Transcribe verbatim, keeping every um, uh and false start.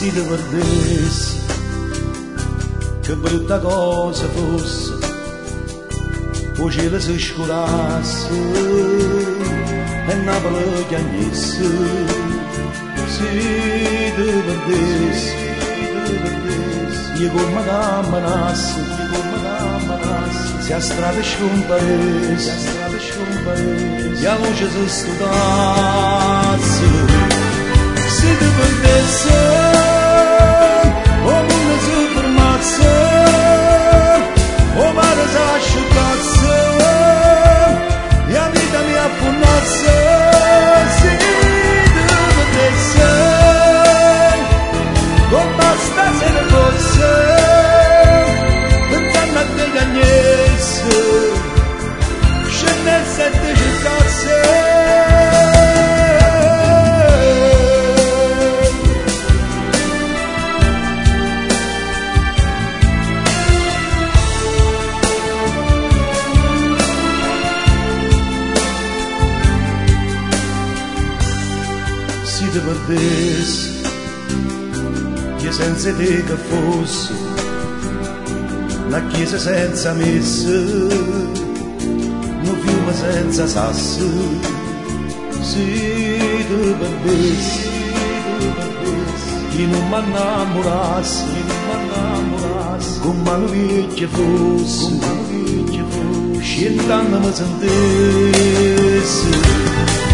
se divertisse, che brutta cosa fosse, o cielo si scurasse e Napoli chiagnesse, si divertisse, io come cammanasse, io come cammanasse, se a strada scomparisse, se a strada scomparisse, e a luce si studasse, si divertisse, o mondo si fermasse, o mare si asciugasse, e a vita mi affonnasse, si divertisse, con basta se ne fosse, pensando a te cagnesse, scendesse e te cercasse. Si te perdesse, che senza te che fosse, la chiesa senza messa, un fiume senza sasso, si te perdesse, chi non mi innamorasse, con mano vecchia fosse, scendendo mi sentesse.